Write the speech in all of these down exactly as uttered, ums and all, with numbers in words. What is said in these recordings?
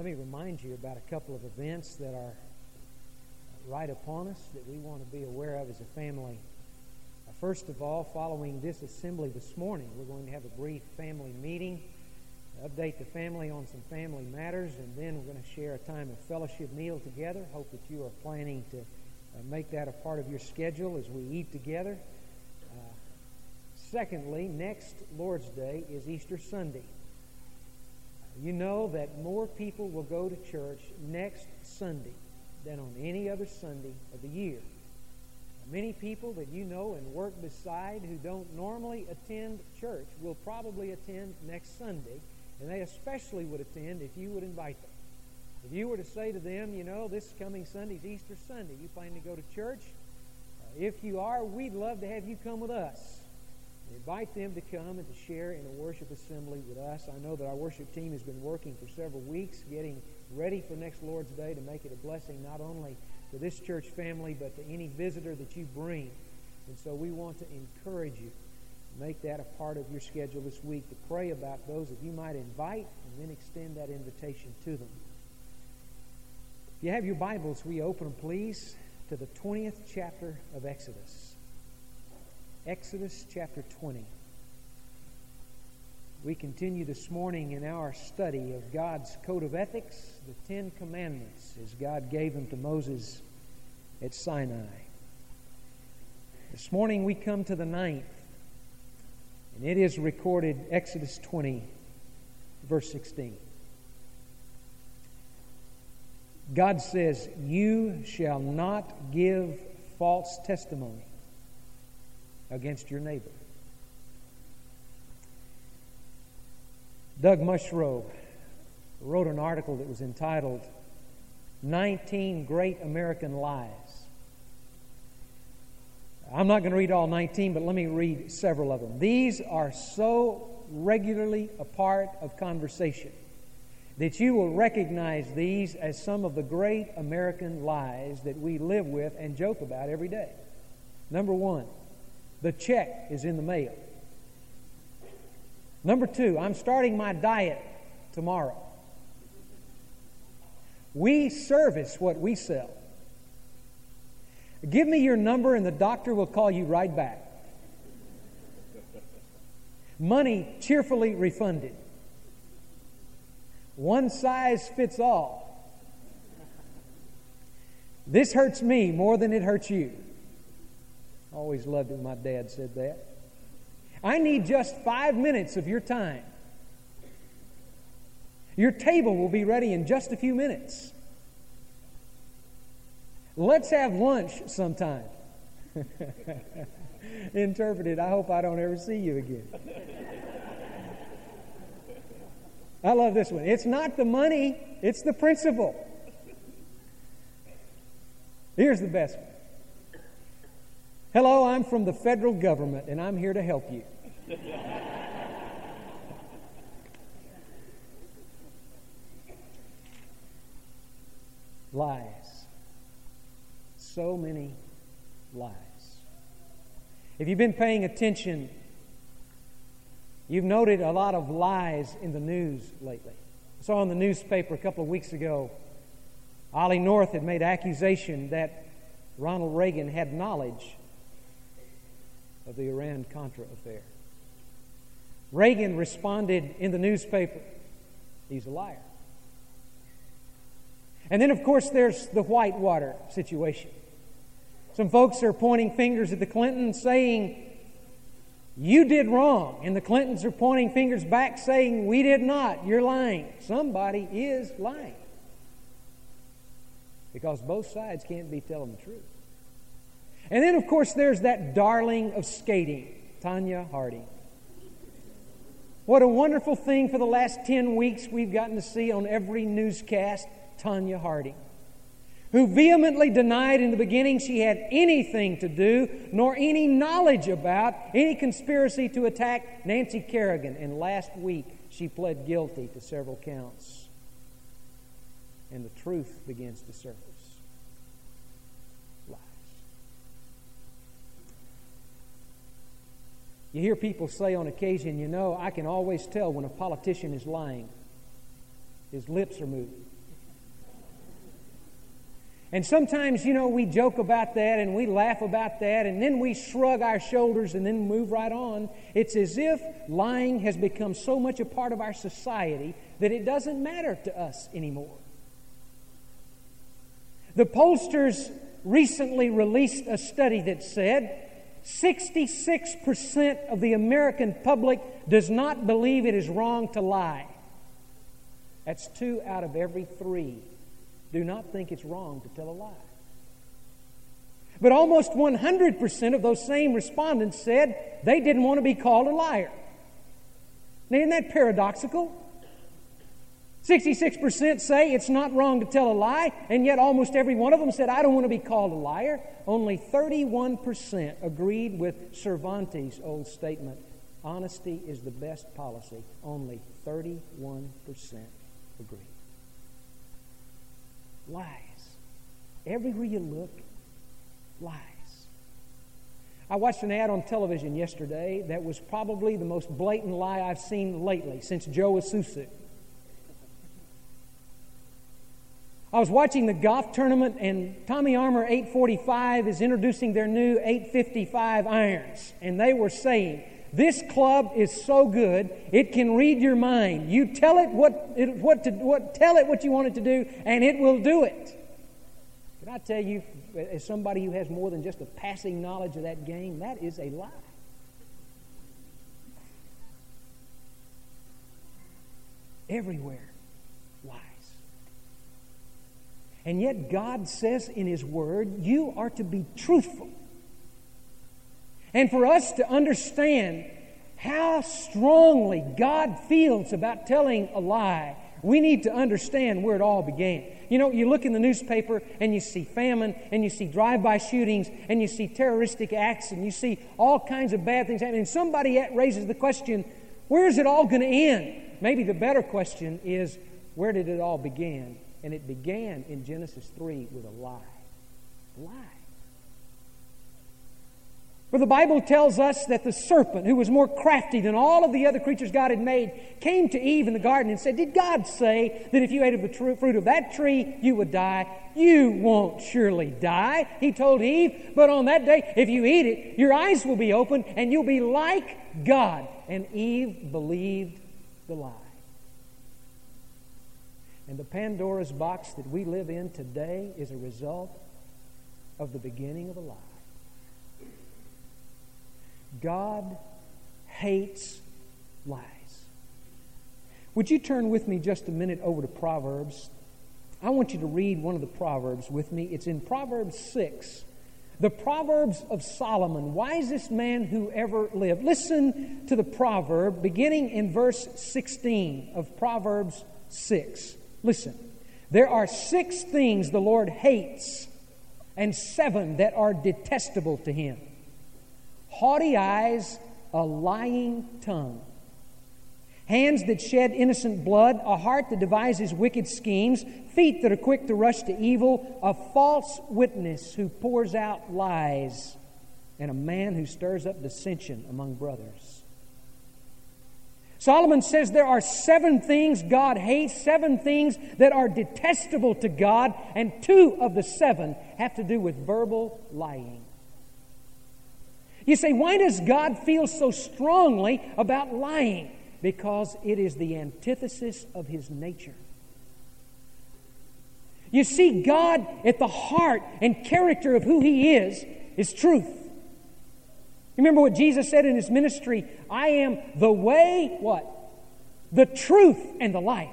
Let me remind you about a couple of events that are right upon us that we want to be aware of as a family. Uh, first of all, following this assembly this morning, we're going to have a brief family meeting, update the family on some family matters, and then we're going to share a time of fellowship meal together. Hope that you are planning to uh, make that a part of your schedule as we eat together. Uh, secondly, next Lord's Day is Easter Sunday. You know that more people will go to church next Sunday than on any other Sunday of the year. Many people that you know and work beside who don't normally attend church will probably attend next Sunday, and they especially would attend if you would invite them. If you were to say to them, you know, this coming Sunday is Easter Sunday, you plan to go to church? Uh, if you are, we'd love to have you come with us. Invite them to come and to share in a worship assembly with us. I know that our worship team has been working for several weeks, getting ready for next Lord's Day to make it a blessing not only to this church family, but to any visitor that you bring. And so we want to encourage you to make that a part of your schedule this week, to pray about those that you might invite and then extend that invitation to them. If you have your Bibles, we open them, please, to the twentieth chapter of Exodus. Exodus chapter twenty. We continue this morning in our study of God's code of ethics, the Ten Commandments, as God gave them to Moses at Sinai. This morning we come to the ninth, and it is recorded, Exodus twenty, verse sixteen. God says, "You shall not give false testimony against your neighbor." Doug Mushrove wrote an article that was entitled nineteen Great American Lies. I'm not going to read all nineteen, but let me read several of them. These are so regularly a part of conversation that you will recognize these as some of the great American lies that we live with and joke about every day. Number one, the check is in the mail. Number two, I'm starting my diet tomorrow. We service what we sell. Give me your number and the doctor will call you right back. Money cheerfully refunded. One size fits all. This hurts me more than it hurts you. Always loved it when my dad said that. I need just five minutes of your time. Your table will be ready in just a few minutes. Let's have lunch sometime. Interpreted, I hope I don't ever see you again. I love this one. It's not the money, it's the principle. Here's the best one. Hello, I'm from the federal government, and I'm here to help you. Lies. So many lies. If you've been paying attention, you've noted a lot of lies in the news lately. I saw in the newspaper a couple of weeks ago, Ollie North had made accusation that Ronald Reagan had knowledge of the Iran-Contra affair. Reagan responded in the newspaper, he's a liar. And then, of course, there's the Whitewater situation. Some folks are pointing fingers at the Clintons saying, you did wrong. And the Clintons are pointing fingers back saying, we did not. You're lying. Somebody is lying. Because both sides can't be telling the truth. And then, of course, there's that darling of skating, Tonya Harding. What a wonderful thing for the last ten weeks we've gotten to see on every newscast, Tonya Harding, who vehemently denied in the beginning she had anything to do, nor any knowledge about any conspiracy to attack Nancy Kerrigan. And last week, she pled guilty to several counts. And the truth begins to surface. Lies. You hear people say on occasion, you know, I can always tell when a politician is lying. His lips are moving. And sometimes, you know, we joke about that and we laugh about that and then we shrug our shoulders and then move right on. It's as if lying has become so much a part of our society that it doesn't matter to us anymore. The pollsters recently released a study that said sixty-six percent of the American public does not believe it is wrong to lie. That's two out of every three do not think it's wrong to tell a lie. But almost one hundred percent of those same respondents said they didn't want to be called a liar. Now, isn't that paradoxical? sixty-six percent say it's not wrong to tell a lie, and yet almost every one of them said, I don't want to be called a liar. Only thirty-one percent agreed with Cervantes' old statement, honesty is the best policy. Only thirty-one percent agreed. Lies. Everywhere you look, lies. I watched an ad on television yesterday that was probably the most blatant lie I've seen lately since Joe Isuzu. I was watching the golf tournament, and Tommy Armour eight forty-five is introducing their new eight fifty-five irons. And they were saying, this club is so good, it can read your mind. You tell it what, it, what to what tell it what you want it to do, and it will do it. Can I tell you, as somebody who has more than just a passing knowledge of that game, that is a lie. Everywhere, lies. And yet God says in His Word, you are to be truthful. And for us to understand how strongly God feels about telling a lie, we need to understand where it all began. You know, you look in the newspaper and you see famine and you see drive-by shootings and you see terroristic acts and you see all kinds of bad things happening. And somebody raises the question, where is it all going to end? Maybe the better question is, where did it all begin? And it began in Genesis three with a lie. A lie. For the Bible tells us that the serpent, who was more crafty than all of the other creatures God had made, came to Eve in the garden and said, did God say that if you ate of the tr- fruit of that tree, you would die? You won't surely die, he told Eve. But on that day, if you eat it, your eyes will be opened and you'll be like God. And Eve believed the lie. And the Pandora's box that we live in today is a result of the beginning of a lie. God hates lies. Would you turn with me just a minute over to Proverbs? I want you to read one of the Proverbs with me. It's in Proverbs six. The Proverbs of Solomon, wisest man who ever lived. Listen to the proverb beginning in verse sixteen of Proverbs six. Listen. There are six things the Lord hates, and seven that are detestable to Him. Haughty eyes, a lying tongue, hands that shed innocent blood, a heart that devises wicked schemes, feet that are quick to rush to evil, a false witness who pours out lies, and a man who stirs up dissension among brothers. Solomon says there are seven things God hates, seven things that are detestable to God, and two of the seven have to do with verbal lying. You say, why does God feel so strongly about lying? Because it is the antithesis of His nature. You see, God at the heart and character of who He is, is truth. Remember what Jesus said in His ministry, I am the way, what? The truth and the life.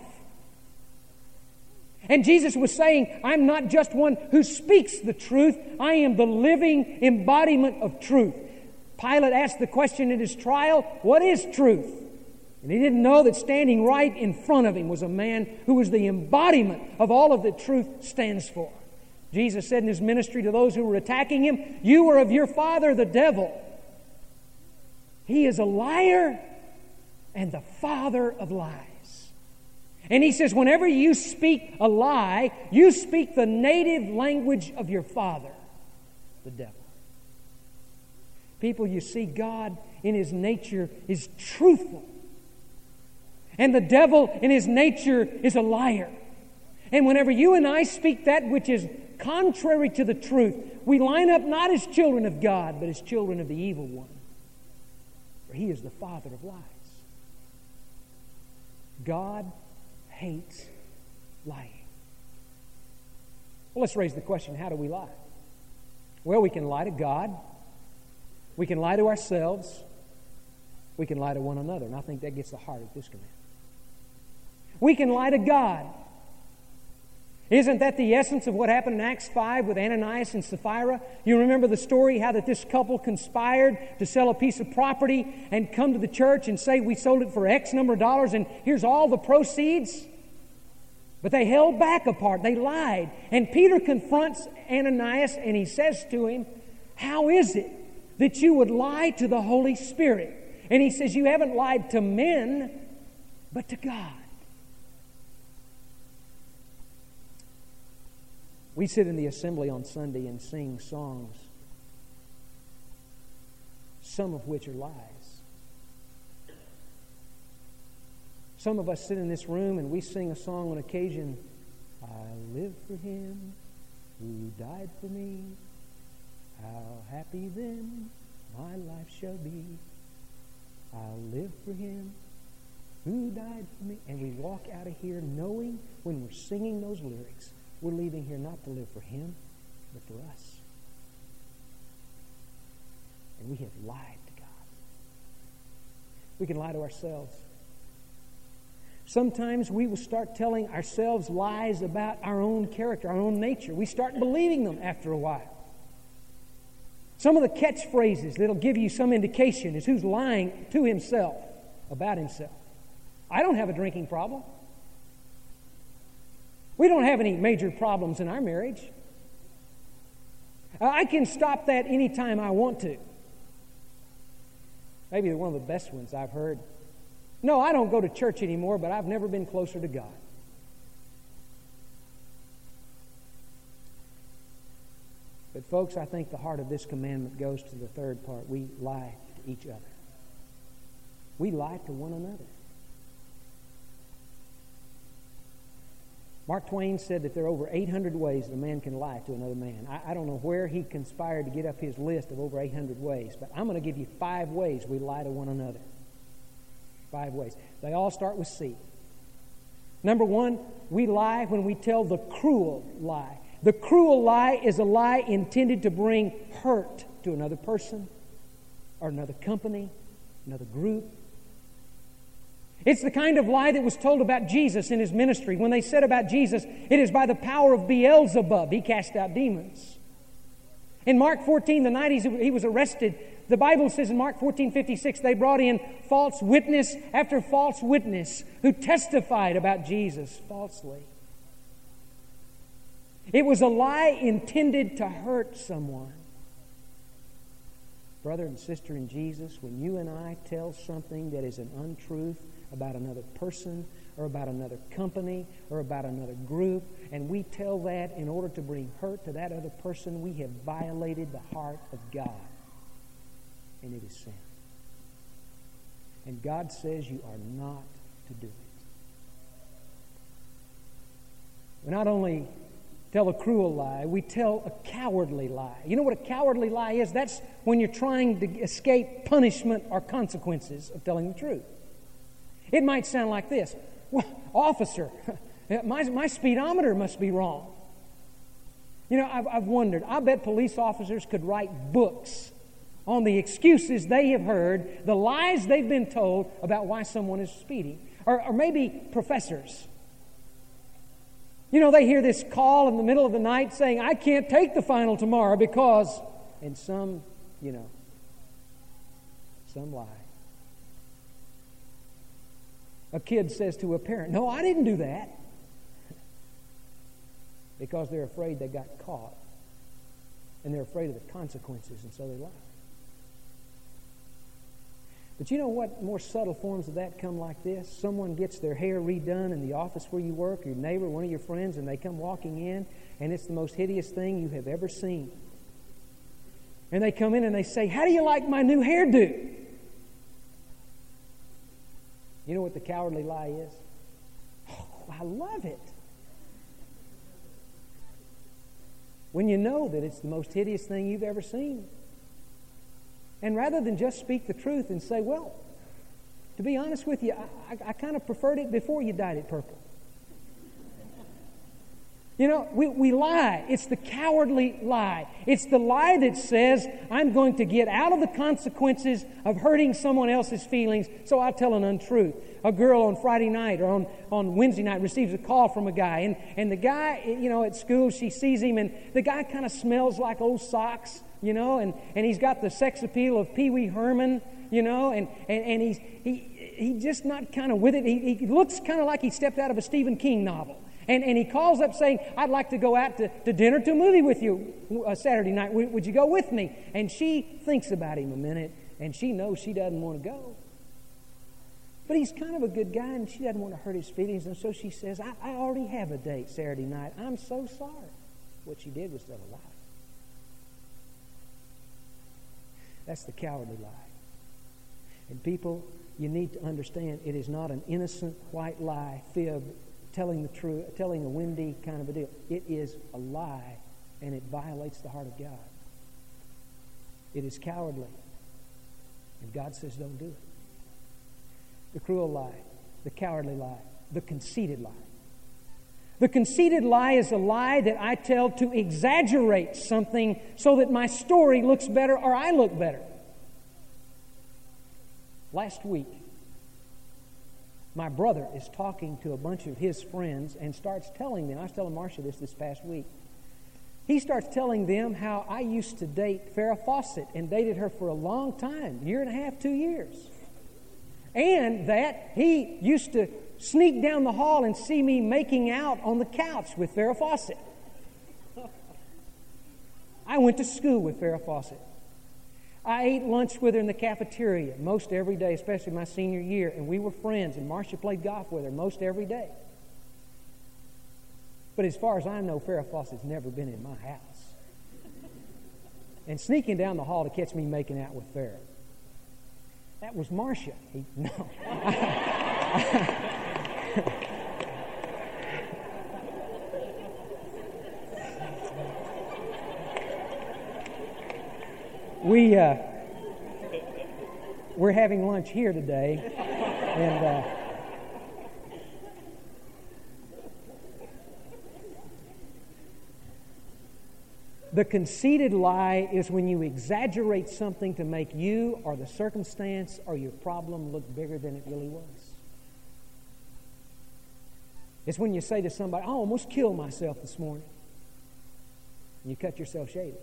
And Jesus was saying, I'm not just one who speaks the truth, I am the living embodiment of truth. Pilate asked the question in his trial, what is truth? And he didn't know that standing right in front of him was a man who was the embodiment of all of that truth stands for. Jesus said in His ministry to those who were attacking Him, you are of your father the devil. He is a liar and the father of lies. And He says, whenever you speak a lie, you speak the native language of your father, the devil. People, you see, God in His nature is truthful. And the devil in his nature is a liar. And whenever you and I speak that which is contrary to the truth, we line up not as children of God, but as children of the evil one. For he is the father of lies. God hates lying. Well, let's raise the question, how do we lie? Well, we can lie to God. We can lie to ourselves. We can lie to one another. And I think that gets the heart of this command. We can lie to God. Isn't that the essence of what happened in Acts five with Ananias and Sapphira? You remember the story, how that this couple conspired to sell a piece of property and come to the church and say, we sold it for X number of dollars and here's all the proceeds? But they held back a part. They lied. And Peter confronts Ananias and he says to him, how is it that you would lie to the Holy Spirit? And he says, you haven't lied to men, but to God. We sit in the assembly on Sunday and sing songs, some of which are lies. Some of us sit in this room and we sing a song on occasion, I live for Him who died for me. How happy then my life shall be. I'll live for Him who died for me. And we walk out of here knowing when we're singing those lyrics, we're leaving here not to live for Him, but for us. And we have lied to God. We can lie to ourselves. Sometimes we will start telling ourselves lies about our own character, our own nature. We start believing them after a while. Some of the catchphrases that'll give you some indication is who's lying to himself about himself. I don't have a drinking problem. We don't have any major problems in our marriage. I can stop that anytime I want to. Maybe one of the best ones I've heard. No, I don't go to church anymore, but I've never been closer to God. But folks, I think the heart of this commandment goes to the third part. We lie to each other. We lie to one another. Mark Twain said that there are over eight hundred ways that a man can lie to another man. I, I don't know where he conspired to get up his list of over eight hundred ways, but I'm going to give you five ways we lie to one another. Five ways. They all start with C. Number one, we lie when we tell the cruel lie. The cruel lie is a lie intended to bring hurt to another person or another company, another group. It's the kind of lie that was told about Jesus in His ministry. When they said about Jesus, it is by the power of Beelzebub He cast out demons. In Mark fourteen, the night he was arrested, the Bible says in Mark fourteen fifty-six, they brought in false witness after false witness who testified about Jesus falsely. It was a lie intended to hurt someone. Brother and sister in Jesus, when you and I tell something that is an untruth about another person or about another company or about another group, and we tell that in order to bring hurt to that other person, we have violated the heart of God. And it is sin. And God says you are not to do it. We not only tell a cruel lie, we tell a cowardly lie. You know what a cowardly lie is? That's when you're trying to escape punishment or consequences of telling the truth. It might sound like this. Well, officer, my, my speedometer must be wrong. You know, I've, I've wondered. I bet police officers could write books on the excuses they have heard, the lies they've been told about why someone is speeding. Or, or maybe professors. You know, they hear this call in the middle of the night saying, I can't take the final tomorrow because, and some, you know, some lie. A kid says to a parent, no, I didn't do that. Because they're afraid they got caught. And they're afraid of the consequences, and so they lie. But you know what more subtle forms of that come like this? Someone gets their hair redone in the office where you work, your neighbor, one of your friends, and they come walking in, and it's the most hideous thing you have ever seen. And they come in and they say, how do you like my new hairdo? You know what the cowardly lie is? Oh, I love it. when you know that it's the most hideous thing you've ever seen. And rather than just speak the truth and say, well, to be honest with you, I, I, I kind of preferred it before you dyed it purple. You know, we, we lie. It's the cowardly lie. It's the lie that says, I'm going to get out of the consequences of hurting someone else's feelings, so I'll tell an untruth. A girl on Friday night or on, on Wednesday night receives a call from a guy, and, and the guy, you know, at school, she sees him, and the guy kind of smells like old socks, you know, and, and he's got the sex appeal of Pee Wee Herman, you know, and, and, and he's he, he just not kind of with it. He, he looks kind of like he stepped out of a Stephen King novel. And, and he calls up saying, I'd like to go out to, to dinner, to a movie with you uh, Saturday night. W- would you go with me? And she thinks about him a minute, and she knows she doesn't want to go. But he's kind of a good guy, and she doesn't want to hurt his feelings. And so she says, I, I already have a date Saturday night. I'm so sorry. What she did was tell a lie. That's the cowardly lie. And people, you need to understand it is not an innocent white lie, fib, telling the truth, telling a windy kind of a deal. It is a lie, and it violates the heart of God. It is cowardly, and God says don't do it. The cruel lie, the cowardly lie, the conceited lie. The conceited lie is a lie that I tell to exaggerate something so that my story looks better or I look better. Last week, my brother is talking to a bunch of his friends and starts telling them, I was telling Marcia this this past week, he starts telling them how I used to date Farrah Fawcett and dated her for a long time, year and a half, two years. And that he used to sneak down the hall and see me making out on the couch with Farrah Fawcett. I went to school with Farrah Fawcett. I ate lunch with her in the cafeteria most every day, especially my senior year, and we were friends, and Marcia played golf with her most every day. But as far as I know, Farrah Fawcett's never been in my house. And sneaking down the hall to catch me making out with Farrah. That was Marcia. He, no. We, uh, we're having lunch here today, and uh, the conceited lie is when you exaggerate something to make you or the circumstance or your problem look bigger than it really was. It's when you say to somebody, I almost killed myself this morning, and you cut yourself shaving.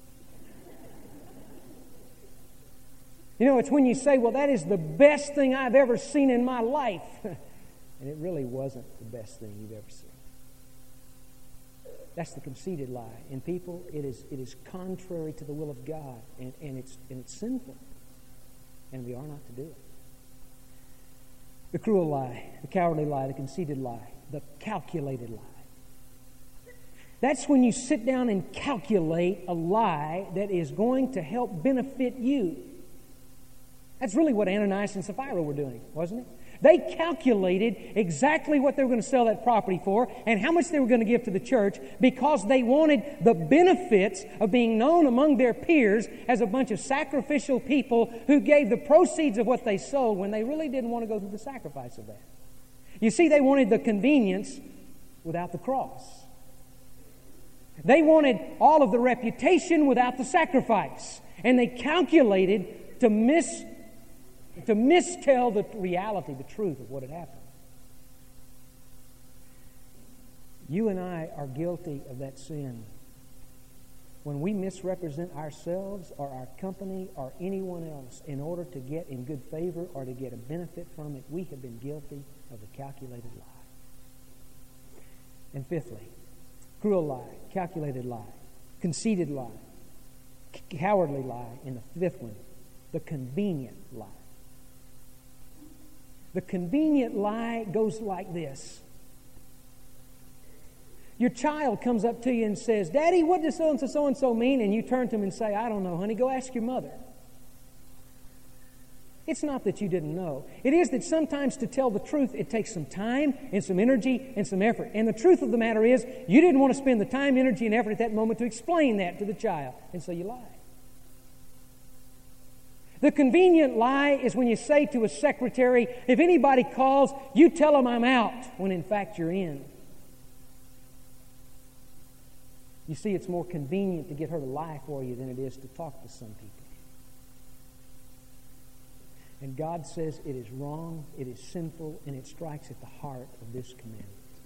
You know, it's when you say, well, that is the best thing I've ever seen in my life. And it really wasn't the best thing you've ever seen. That's the conceited lie. And people, it is it is contrary to the will of God. And, and, it's, and it's sinful. And we are not to do it. The cruel lie, the cowardly lie, the conceited lie, the calculated lie. That's when you sit down and calculate a lie that is going to help benefit you. That's really what Ananias and Sapphira were doing, wasn't it? They calculated exactly what they were going to sell that property for and how much they were going to give to the church because they wanted the benefits of being known among their peers as a bunch of sacrificial people who gave the proceeds of what they sold when they really didn't want to go through the sacrifice of that. You see, they wanted the convenience without the cross. They wanted all of the reputation without the sacrifice. And they calculated to miss to mistell the reality, the truth of what had happened. You and I are guilty of that sin. When we misrepresent ourselves or our company or anyone else in order to get in good favor or to get a benefit from it, we have been guilty of a calculated lie. And fifthly, cruel lie, calculated lie, conceited lie, cowardly lie, and the fifth one, the convenient lie. The convenient lie goes like this. Your child comes up to you and says, Daddy, what does so-and-so, so-and-so mean? And you turn to him and say, I don't know, honey, go ask your mother. It's not that you didn't know. It is that sometimes to tell the truth, it takes some time and some energy and some effort. And the truth of the matter is, you didn't want to spend the time, energy, and effort at that moment to explain that to the child. And so you lie. The convenient lie is when you say to a secretary, if anybody calls, you tell them I'm out, when in fact you're in. You see, it's more convenient to get her to lie for you than it is to talk to some people. And God says it is wrong, it is sinful, and it strikes at the heart of this commandment.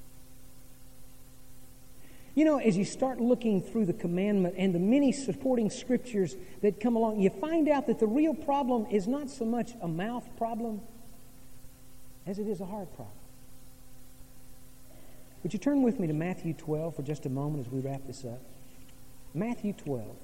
You know, as you start looking through the commandment and the many supporting scriptures that come along, you find out that the real problem is not so much a mouth problem as it is a heart problem. Would you turn with me to Matthew twelve for just a moment as we wrap this up? Matthew twelve.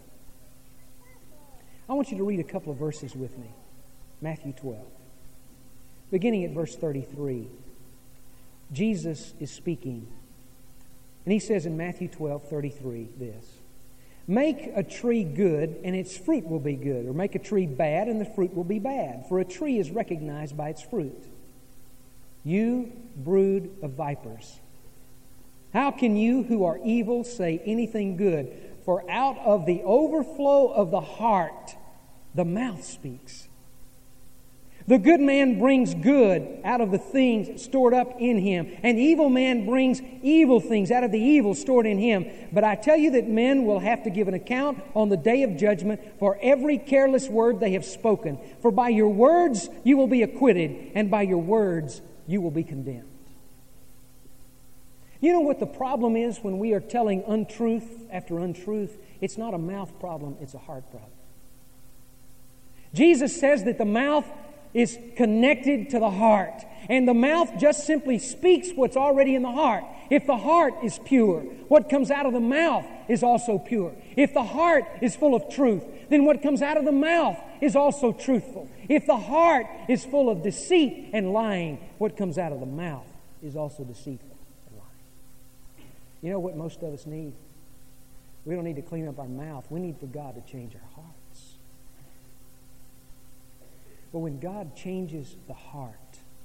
I want you to read a couple of verses with me. Matthew twelve. Beginning at verse thirty-three. Jesus is speaking. And he says in Matthew twelve, thirty-three, this. Make a tree good, and its fruit will be good. Or make a tree bad, and the fruit will be bad. For a tree is recognized by its fruit. You brood of vipers, how can you who are evil say anything good? For out of the overflow of the heart, the mouth speaks. The good man brings good out of the things stored up in him, and the evil man brings evil things out of the evil stored in him. But I tell you that men will have to give an account on the day of judgment for every careless word they have spoken. For by your words you will be acquitted, and by your words you will be condemned. You know what the problem is when we are telling untruth after untruth? It's not a mouth problem, it's a heart problem. Jesus says that the mouth is connected to the heart. And the mouth just simply speaks what's already in the heart. If the heart is pure, what comes out of the mouth is also pure. If the heart is full of truth, then what comes out of the mouth is also truthful. If the heart is full of deceit and lying, what comes out of the mouth is also deceitful and lying. You know what most of us need? We don't need to clean up our mouth. We need for God to change our hearts. But when God changes the heart,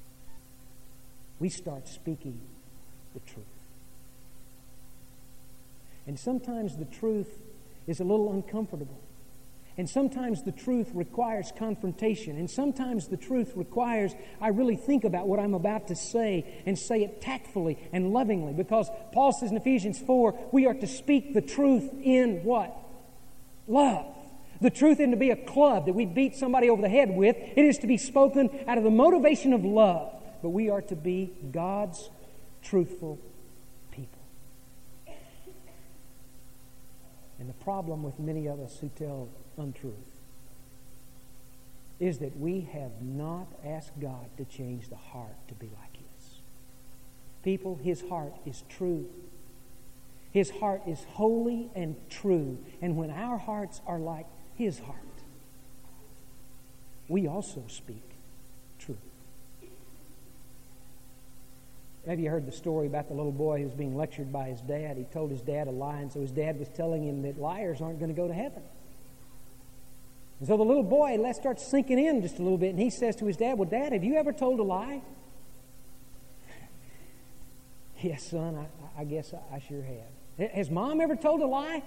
we start speaking the truth. And sometimes the truth is a little uncomfortable. And sometimes the truth requires confrontation. And sometimes the truth requires I really think about what I'm about to say and say it tactfully and lovingly. Because Paul says in Ephesians four, we are to speak the truth in what? Love. The truth isn't to be a club that we beat somebody over the head with. It is to be spoken out of the motivation of love. But we are to be God's truthful people. And the problem with many of us who tell untruth is that we have not asked God to change the heart to be like His. People, His heart is true. His heart is holy and true. And when our hearts are like His heart, we also speak truth. Maybe you heard the story about the little boy who was being lectured by his dad. He told his dad a lie, and so his dad was telling him that liars aren't going to go to heaven. And so the little boy, that starts sinking in just a little bit, and he says to his dad, well, Dad, have you ever told a lie? Yes, son, I, I guess I, I sure have. Has Mom ever told a lie?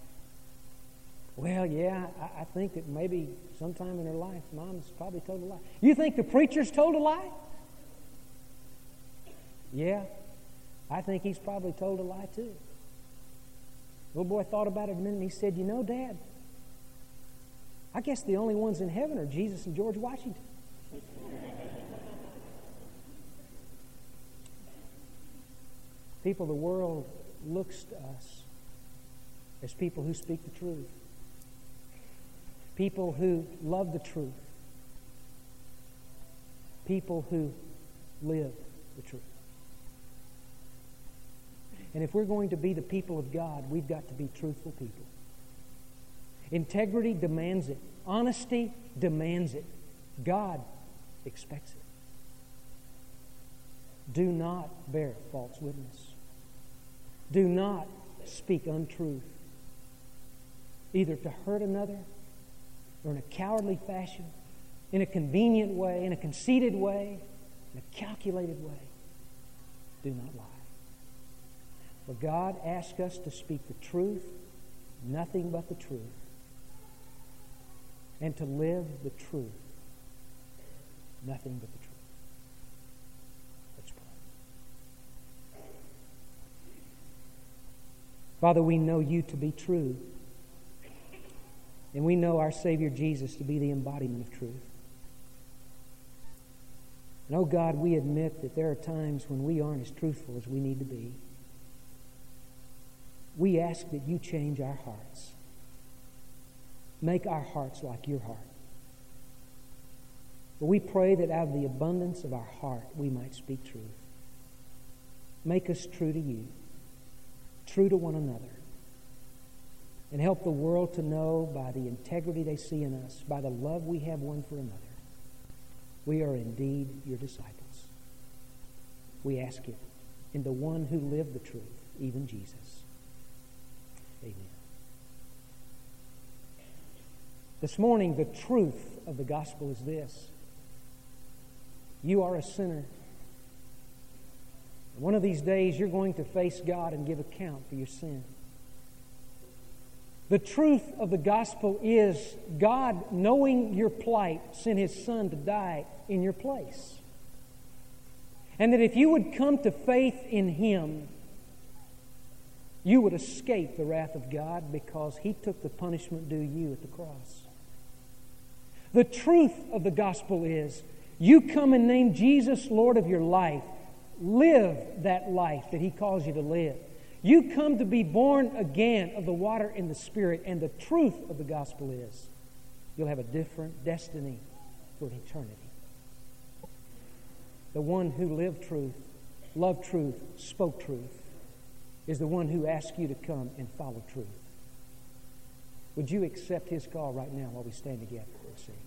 Well, yeah, I, I think that maybe sometime in her life, Mom's probably told a lie. You think the preacher's told a lie? Yeah, I think he's probably told a lie too. The little boy thought about it a minute and he said, you know, Dad, I guess the only ones in heaven are Jesus and George Washington. People, the world looks to us as people who speak the truth. People who love the truth. People who live the truth. And if we're going to be the people of God, we've got to be truthful people. Integrity demands it. Honesty demands it. God expects it. Do not bear false witness. Do not speak untruth, either to hurt another or in a cowardly fashion, in a convenient way, in a conceited way, in a calculated way. Do not lie. For God asks us to speak the truth, nothing but the truth, and to live the truth, nothing but the truth. Let's pray. Father, we know You to be true, and we know our Savior Jesus to be the embodiment of truth. And oh God, we admit that there are times when we aren't as truthful as we need to be. We ask that You change our hearts. Make our hearts like Your heart. But we pray that out of the abundance of our heart we might speak truth. Make us true to You, true to one another, and help the world to know by the integrity they see in us, by the love we have one for another, we are indeed Your disciples. We ask it in the one who lived the truth, even Jesus. Amen. This morning, the truth of the gospel is this. You are a sinner. One of these days, you're going to face God and give account for your sin. The truth of the gospel is God, knowing your plight, sent His Son to die in your place. And that if you would come to faith in Him, you would escape the wrath of God because He took the punishment due you at the cross. The truth of the gospel is you come and name Jesus Lord of your life. Live that life that He calls you to live. You come to be born again of the water and the Spirit, and the truth of the gospel is you'll have a different destiny for eternity. The one who lived truth, loved truth, spoke truth, is the one who asks you to come and follow truth. Would you accept His call right now while we stand together and sing?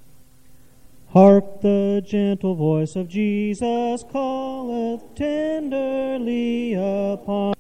Hark, the gentle voice of Jesus calleth tenderly upon